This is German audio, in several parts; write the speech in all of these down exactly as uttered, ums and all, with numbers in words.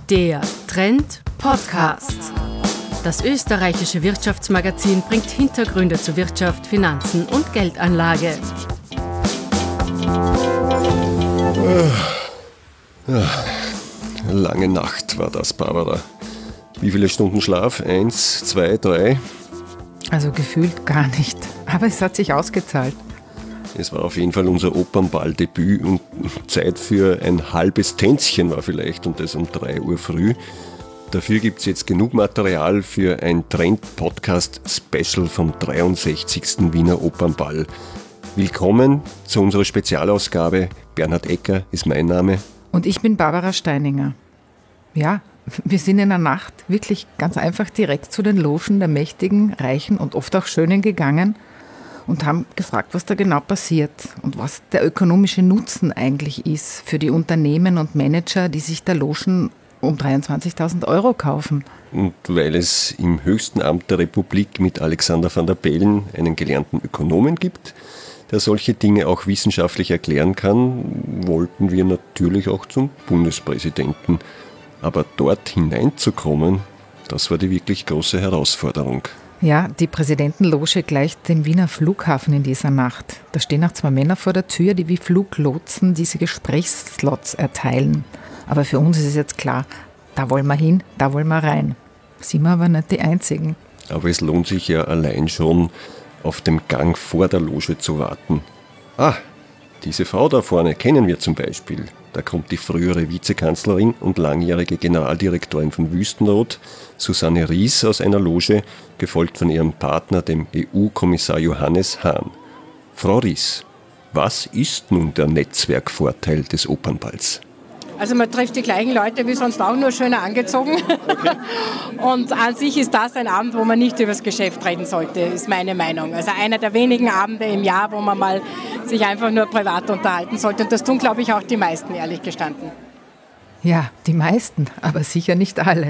Der Trend Podcast. Das österreichische Wirtschaftsmagazin bringt Hintergründe zu Wirtschaft, Finanzen und Geldanlage. Ja, lange Nacht war das, Barbara. Wie viele Stunden Schlaf? Eins, zwei, drei? Also gefühlt gar nicht. Aber es hat sich ausgezahlt. Es war auf jeden Fall unser Opernball-Debüt und Zeit für ein halbes Tänzchen war vielleicht und das um drei Uhr früh. Dafür gibt es jetzt genug Material für ein Trend-Podcast-Special vom dreiundsechzigsten Wiener Opernball. Willkommen zu unserer Spezialausgabe. Bernhard Ecker ist mein Name. Und ich bin Barbara Steininger. Ja, wir sind in der Nacht wirklich ganz einfach direkt zu den Logen der Mächtigen, Reichen und oft auch Schönen gegangen und haben gefragt, was da genau passiert und was der ökonomische Nutzen eigentlich ist für die Unternehmen und Manager, die sich da Logen um dreiundzwanzigtausend Euro kaufen. Und weil es im höchsten Amt der Republik mit Alexander van der Bellen einen gelernten Ökonomen gibt, der solche Dinge auch wissenschaftlich erklären kann, wollten wir natürlich auch zum Bundespräsidenten. Aber dort hineinzukommen, das war die wirklich große Herausforderung. Ja, die Präsidentenloge gleicht dem Wiener Flughafen in dieser Nacht. Da stehen auch zwei Männer vor der Tür, die wie Fluglotsen diese Gesprächsslots erteilen. Aber für uns ist es jetzt klar, da wollen wir hin, da wollen wir rein. Sind wir aber nicht die Einzigen. Aber es lohnt sich ja allein schon, auf dem Gang vor der Loge zu warten. Ah, diese Frau da vorne kennen wir zum Beispiel. Da kommt die frühere Vizekanzlerin und langjährige Generaldirektorin von Wüstenrot, Susanne Ries, aus einer Loge, gefolgt von ihrem Partner, dem E U-Kommissar Johannes Hahn. Frau Ries, was ist nun der Netzwerkvorteil des Opernballs? Also man trifft die gleichen Leute wie sonst auch, nur schöner angezogen. Okay. Und an sich ist das ein Abend, wo man nicht über das Geschäft reden sollte, ist meine Meinung. Also einer der wenigen Abende im Jahr, wo man mal sich einfach nur privat unterhalten sollte. Und das tun, glaube ich, auch die meisten, ehrlich gestanden. Ja, die meisten, aber sicher nicht alle.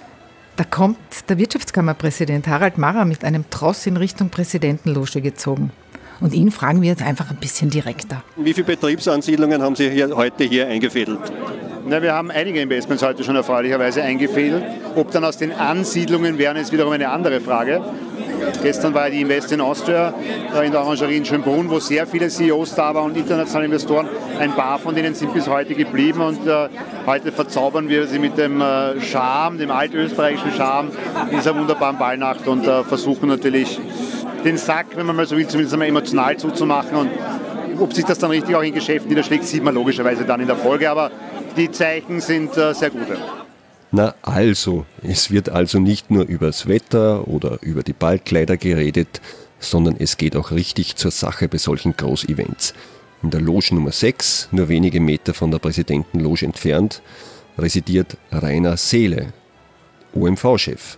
Da kommt der Wirtschaftskammerpräsident Harald Marra mit einem Tross in Richtung Präsidentenloge gezogen. Und ihn fragen wir jetzt einfach ein bisschen direkter. Wie viele Betriebsansiedlungen haben Sie hier, heute hier eingefädelt? Na, wir haben einige Investments heute schon erfreulicherweise eingefädelt. Ob dann aus den Ansiedlungen wären, ist wiederum eine andere Frage. Gestern war die Invest in Austria in der Orangerie in Schönbrunn, wo sehr viele C E Os da waren und internationale Investoren. Ein paar von denen sind bis heute geblieben und äh, heute verzaubern wir sie mit dem äh, Charme, dem altösterreichischen Charme dieser wunderbaren Ballnacht und äh, versuchen natürlich den Sack, wenn man mal so will, zumindest einmal emotional zuzumachen. Und ob sich das dann richtig auch in Geschäften niederschlägt, sieht man logischerweise dann in der Folge. Aber die Zeichen sind äh, sehr gute. Na also, es wird also nicht nur übers Wetter oder über die Ballkleider geredet, sondern es geht auch richtig zur Sache bei solchen Großevents. In der Loge Nummer sechs, nur wenige Meter von der Präsidentenloge entfernt, residiert Rainer Seele, O M V-Chef.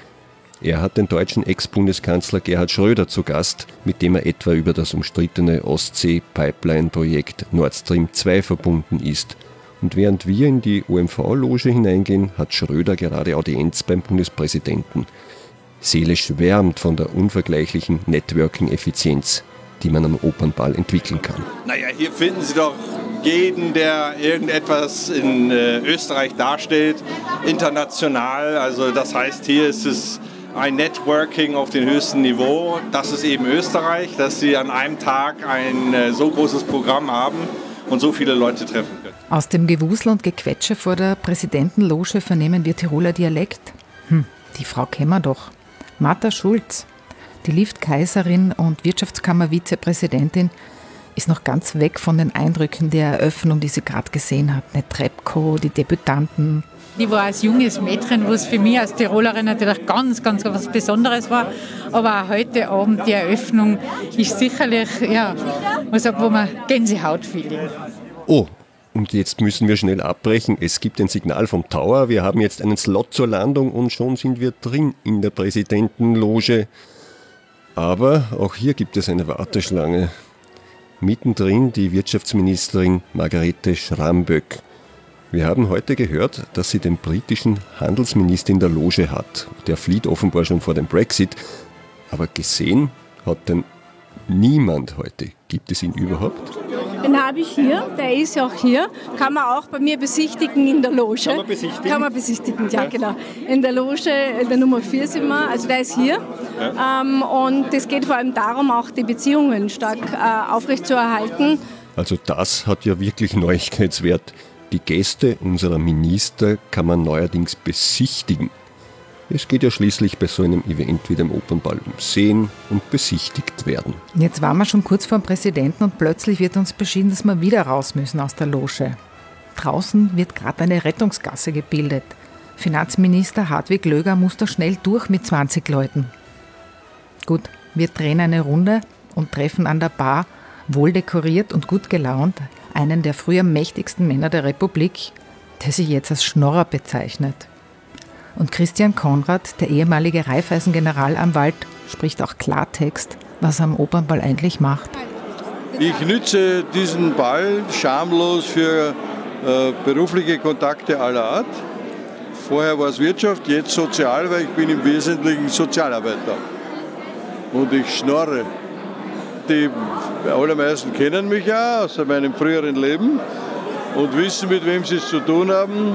Er hat den deutschen Ex-Bundeskanzler Gerhard Schröder zu Gast, mit dem er etwa über das umstrittene Ostsee-Pipeline-Projekt Nord Stream zwei verbunden ist. Und während wir in die O M V-Loge hineingehen, hat Schröder gerade Audienz beim Bundespräsidenten. Seele schwärmt von der unvergleichlichen Networking-Effizienz, die man am Opernball entwickeln kann. Naja, hier finden Sie doch jeden, der irgendetwas in äh, Österreich darstellt, international. Also das heißt, hier ist es ein Networking auf dem höchsten Niveau. Das ist eben Österreich, dass Sie an einem Tag ein äh, so großes Programm haben und so viele Leute treffen können. Aus dem Gewusel und Gequetsche vor der Präsidentenloge vernehmen wir Tiroler Dialekt. Hm, die Frau kennen wir doch. Martha Schulz, die Lift-Kaiserin und Wirtschaftskammer-Vizepräsidentin, ist noch ganz weg von den Eindrücken der Eröffnung, die sie gerade gesehen hat. Eine Trepco, die Debütanten. Ich war als junges Mädchen, was für mich als Tirolerin natürlich ganz, ganz was Besonderes war. Aber auch heute Abend die Eröffnung ist sicherlich, ja, was sagt, wo man Gänsehaut-Feeling. Oh, und jetzt müssen wir schnell abbrechen. Es gibt ein Signal vom Tower. Wir haben jetzt einen Slot zur Landung und schon sind wir drin in der Präsidentenloge. Aber auch hier gibt es eine Warteschlange. Mittendrin die Wirtschaftsministerin Margrethe Schramböck. Wir haben heute gehört, dass sie den britischen Handelsminister in der Loge hat. Der flieht offenbar schon vor dem Brexit. Aber gesehen hat denn niemand heute. Gibt es ihn überhaupt? Den habe ich hier, der ist ja auch hier. Kann man auch bei mir besichtigen in der Loge. Kann man besichtigen? Kann man besichtigen, ja, ja. genau. In der Loge, in der Nummer vier sind wir, also der ist hier. Ja. Ähm, und es geht vor allem darum, auch die Beziehungen stark äh, aufrechtzuerhalten. Also das hat ja wirklich Neuigkeitswert. Die Gäste unserer Minister kann man neuerdings besichtigen. Es geht ja schließlich bei so einem Event wie dem Opernball um Sehen und besichtigt werden. Jetzt waren wir schon kurz vor dem Präsidenten und plötzlich wird uns beschieden, dass wir wieder raus müssen aus der Loge. Draußen wird gerade eine Rettungsgasse gebildet. Finanzminister Hartwig Löger muss da schnell durch mit zwanzig Leuten. Gut, wir drehen eine Runde und treffen an der Bar, wohl dekoriert und gut gelaunt, einen der früher mächtigsten Männer der Republik, der sich jetzt als Schnorrer bezeichnet. Und Christian Konrad, der ehemalige Raiffeisen-Generalanwalt, spricht auch Klartext, was er am Opernball eigentlich macht. Ich nütze diesen Ball schamlos für äh, berufliche Kontakte aller Art. Vorher war es Wirtschaft, jetzt Sozial, weil ich bin im Wesentlichen Sozialarbeiter. Und ich schnorre. Die allermeisten kennen mich ja aus meinem früheren Leben und wissen, mit wem sie es zu tun haben.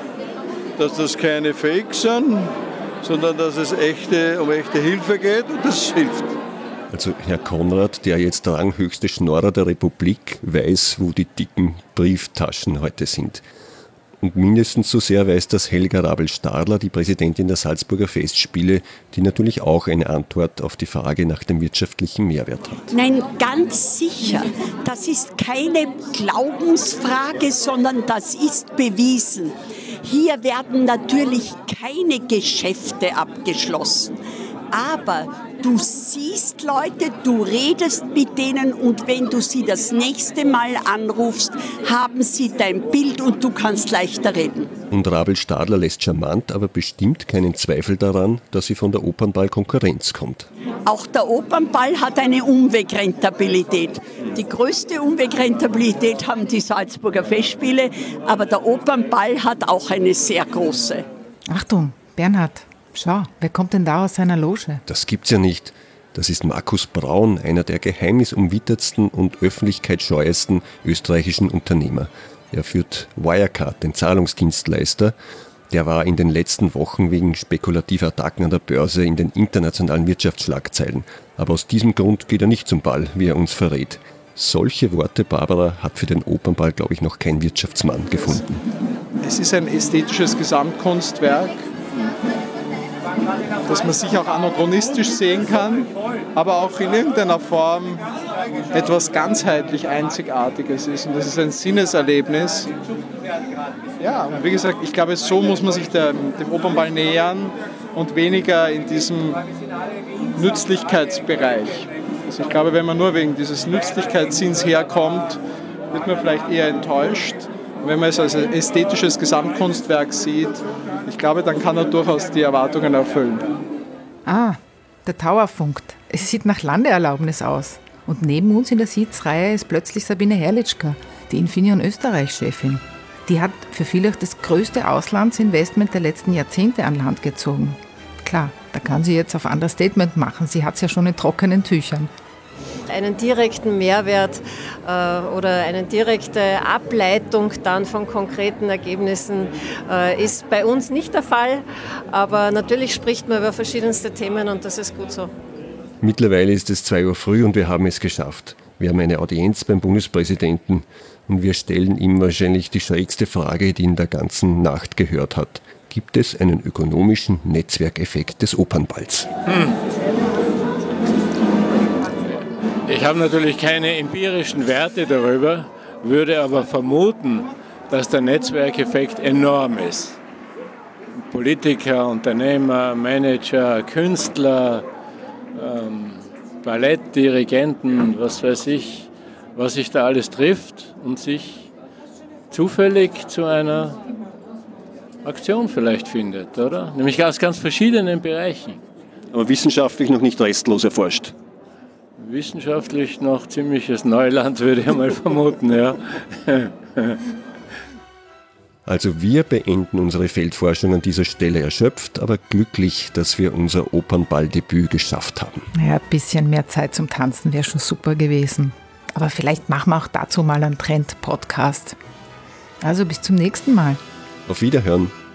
Dass das keine Fakes sind, sondern dass es echte, um echte Hilfe geht und das hilft. Also Herr Konrad, der jetzt ranghöchste Schnorrer der Republik, weiß, wo die dicken Brieftaschen heute sind. Und mindestens so sehr weiß das Helga Rabel-Stadler, die Präsidentin der Salzburger Festspiele, die natürlich auch eine Antwort auf die Frage nach dem wirtschaftlichen Mehrwert hat. Nein, ganz sicher. Das ist keine Glaubensfrage, sondern das ist bewiesen. Hier werden natürlich keine Geschäfte abgeschlossen. Aber du siehst Leute, du redest mit denen und wenn du sie das nächste Mal anrufst, haben sie dein Bild und du kannst leichter reden. Und Rabel-Stadler lässt charmant, aber bestimmt keinen Zweifel daran, dass sie von der Opernball-Konkurrenz kommt. Auch der Opernball hat eine Umwegrentabilität. Die größte Umwegrentabilität haben die Salzburger Festspiele, aber der Opernball hat auch eine sehr große. Achtung, Bernhard. Schau, wer kommt denn da aus seiner Loge? Das gibt's ja nicht. Das ist Markus Braun, einer der geheimnisumwittertsten und öffentlichkeitsscheuesten österreichischen Unternehmer. Er führt Wirecard, den Zahlungsdienstleister. Der war in den letzten Wochen wegen spekulativer Attacken an der Börse in den internationalen Wirtschaftsschlagzeilen. Aber aus diesem Grund geht er nicht zum Ball, wie er uns verrät. Solche Worte, Barbara, hat für den Opernball, glaube ich, noch kein Wirtschaftsmann gefunden. Es ist ein ästhetisches Gesamtkunstwerk, dass man sich auch anachronistisch sehen kann, aber auch in irgendeiner Form etwas ganzheitlich Einzigartiges ist. Und das ist ein Sinneserlebnis. Ja, und wie gesagt, ich glaube, so muss man sich der, dem Opernball nähern und weniger in diesem Nützlichkeitsbereich. Also ich glaube, wenn man nur wegen dieses Nützlichkeitssinns herkommt, wird man vielleicht eher enttäuscht. Wenn man es als ästhetisches Gesamtkunstwerk sieht, ich glaube, dann kann er durchaus die Erwartungen erfüllen. Ah, der Tower funkt. Es sieht nach Landeerlaubnis aus. Und neben uns in der Sitzreihe ist plötzlich Sabine Herrlichka, die Infineon Österreich-Chefin. Die hat für viele das größte Auslandsinvestment der letzten Jahrzehnte an Land gezogen. Klar, da kann sie jetzt auf Understatement machen. Sie hat es ja schon in trockenen Tüchern. Einen direkten Mehrwert äh, oder eine direkte Ableitung dann von konkreten Ergebnissen äh, ist bei uns nicht der Fall. Aber natürlich spricht man über verschiedenste Themen und das ist gut so. Mittlerweile ist es zwei Uhr früh und wir haben es geschafft. Wir haben eine Audienz beim Bundespräsidenten und wir stellen ihm wahrscheinlich die schrägste Frage, die in der ganzen Nacht gehört hat. Gibt es einen ökonomischen Netzwerkeffekt des Opernballs? Hm. Ich habe natürlich keine empirischen Werte darüber, würde aber vermuten, dass der Netzwerkeffekt enorm ist. Politiker, Unternehmer, Manager, Künstler, ähm, Ballettdirigenten, was weiß ich, was sich da alles trifft und sich zufällig zu einer Aktion vielleicht findet, oder? Nämlich aus ganz verschiedenen Bereichen. Aber wissenschaftlich noch nicht restlos erforscht. Wissenschaftlich noch ziemliches Neuland, würde ich mal vermuten, ja. Also wir beenden unsere Feldforschung an dieser Stelle erschöpft, aber glücklich, dass wir unser Opernballdebüt geschafft haben. Ja, ein bisschen mehr Zeit zum Tanzen wäre schon super gewesen. Aber vielleicht machen wir auch dazu mal einen Trend-Podcast. Also bis zum nächsten Mal. Auf Wiederhören.